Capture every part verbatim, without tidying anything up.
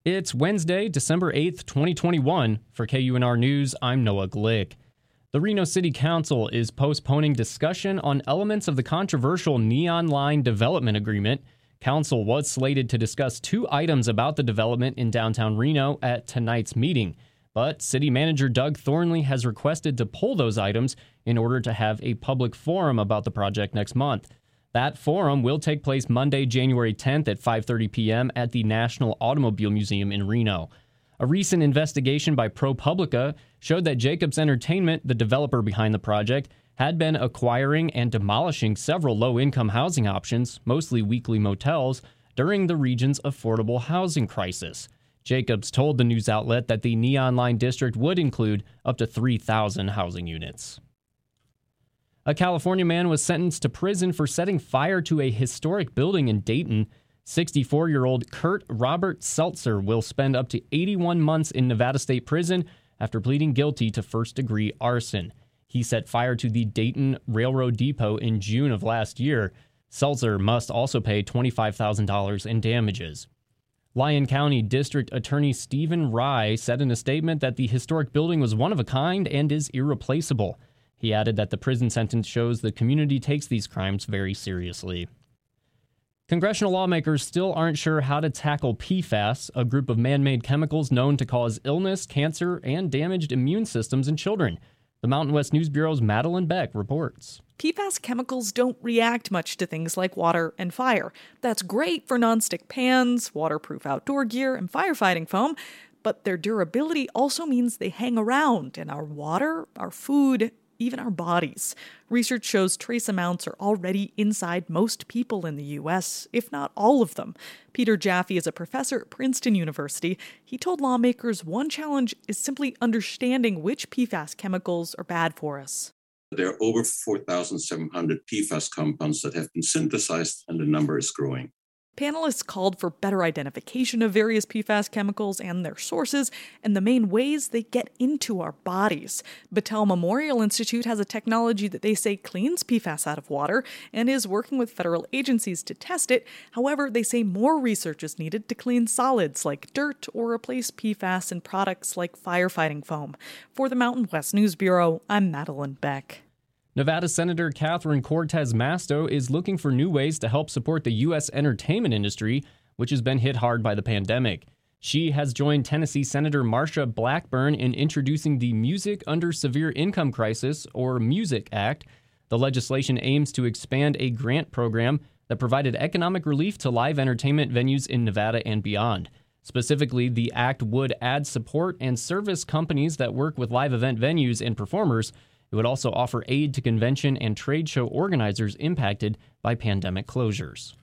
It's Wednesday, December eighth, twenty twenty-one. For K U N R News, I'm Noah Glick. The Reno City Council is postponing discussion on elements of the controversial Neon Line development agreement. Council was slated to discuss two items about the development in downtown Reno at tonight's meeting, but City Manager Doug Thornley has requested to pull those items in order to have a public forum about the project next month. That forum will take place Monday, January tenth at five thirty p.m. at the National Automobile Museum in Reno. A recent investigation by ProPublica showed that Jacobs Entertainment, the developer behind the project, had been acquiring and demolishing several low-income housing options, mostly weekly motels, during the region's affordable housing crisis. Jacobs told the news outlet that the Neon Line district would include up to three thousand housing units. A California man was sentenced to prison for setting fire to a historic building in Dayton. sixty-four-year-old Kurt Robert Seltzer will spend up to eighty-one months in Nevada State Prison after pleading guilty to first-degree arson. He set fire to the Dayton Railroad Depot in June of last year. Seltzer must also pay twenty-five thousand dollars in damages. Lyon County District Attorney Stephen Rye said in a statement that the historic building was one of a kind and is irreplaceable. He added that the prison sentence shows the community takes these crimes very seriously. Congressional lawmakers still aren't sure how to tackle P FAS, a group of man-made chemicals known to cause illness, cancer, and damaged immune systems in children. The Mountain West News Bureau's Madeline Beck reports. P FAS chemicals don't react much to things like water and fire. That's great for nonstick pans, waterproof outdoor gear, and firefighting foam, but their durability also means they hang around in our water, our food, even our bodies. Research shows trace amounts are already inside most people in the U S, if not all of them. Peter Jaffe is a professor at Princeton University. He told lawmakers one challenge is simply understanding which P FAS chemicals are bad for us. There are over four thousand seven hundred P FAS compounds that have been synthesized, and the number is growing. Panelists called for better identification of various P FAS chemicals and their sources, and the main ways they get into our bodies. Battelle Memorial Institute has a technology that they say cleans P FAS out of water and is working with federal agencies to test it. However, they say more research is needed to clean solids like dirt or replace P FAS in products like firefighting foam. For the Mountain West News Bureau, I'm Madeline Beck. Nevada Senator Catherine Cortez Masto is looking for new ways to help support the U S entertainment industry, which has been hit hard by the pandemic. She has joined Tennessee Senator Marsha Blackburn in introducing the Music Under Severe Income Crisis, or MUSIC Act. The legislation aims to expand a grant program that provided economic relief to live entertainment venues in Nevada and beyond. Specifically, the act would add support and service companies that work with live event venues and performers. It would also offer aid to convention and trade show organizers impacted by pandemic closures.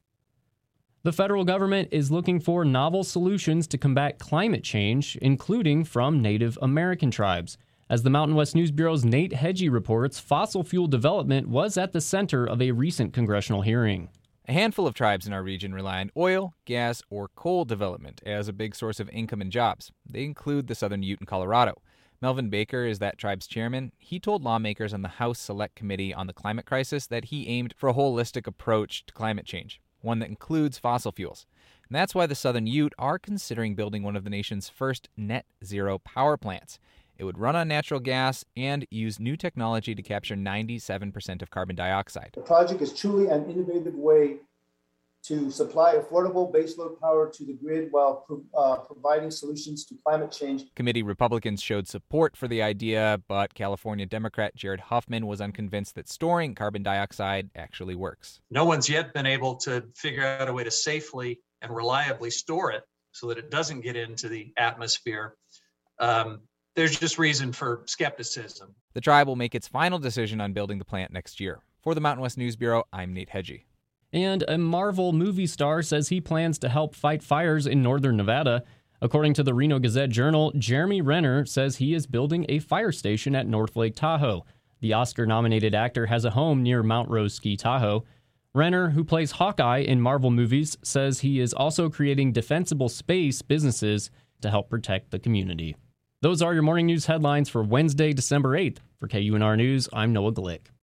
The federal government is looking for novel solutions to combat climate change, including from Native American tribes. As the Mountain West News Bureau's Nate Hedgie reports, fossil fuel development was at the center of a recent congressional hearing. A handful of tribes in our region rely on oil, gas, or coal development as a big source of income and jobs. They include the Southern Ute in Colorado. Melvin Baker is that tribe's chairman. He told lawmakers on the House Select Committee on the Climate Crisis that he aimed for a holistic approach to climate change, one that includes fossil fuels. And that's why the Southern Ute are considering building one of the nation's first net zero power plants. It would run on natural gas and use new technology to capture ninety-seven percent of carbon dioxide. The project is truly an innovative way to supply affordable baseload power to the grid while uh, providing solutions to climate change. Committee Republicans showed support for the idea, but California Democrat Jared Huffman was unconvinced that storing carbon dioxide actually works. No one's yet been able to figure out a way to safely and reliably store it so that it doesn't get into the atmosphere. Um, there's just reason for skepticism. The tribe will make its final decision on building the plant next year. For the Mountain West News Bureau, I'm Nate Hedgie. And a Marvel movie star says he plans to help fight fires in northern Nevada. According to the Reno Gazette-Journal, Jeremy Renner says he is building a fire station at North Lake Tahoe. The Oscar-nominated actor has a home near Mount Rose Ski Tahoe. Renner, who plays Hawkeye in Marvel movies, says he is also creating defensible space businesses to help protect the community. Those are your morning news headlines for Wednesday, December eighth. For K U N R News, I'm Noah Glick.